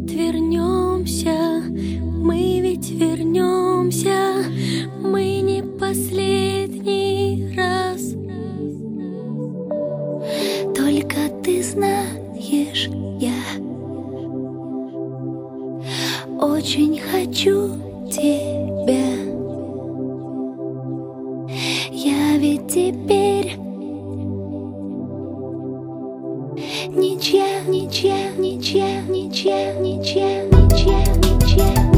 вот вернемся, мы ведь вернемся, мы не последний раз. Только ты знаешь, я очень хочу тебя. Я ведь теперь ничья, ничья, ничья, ничья, ничья, ничья, ничья.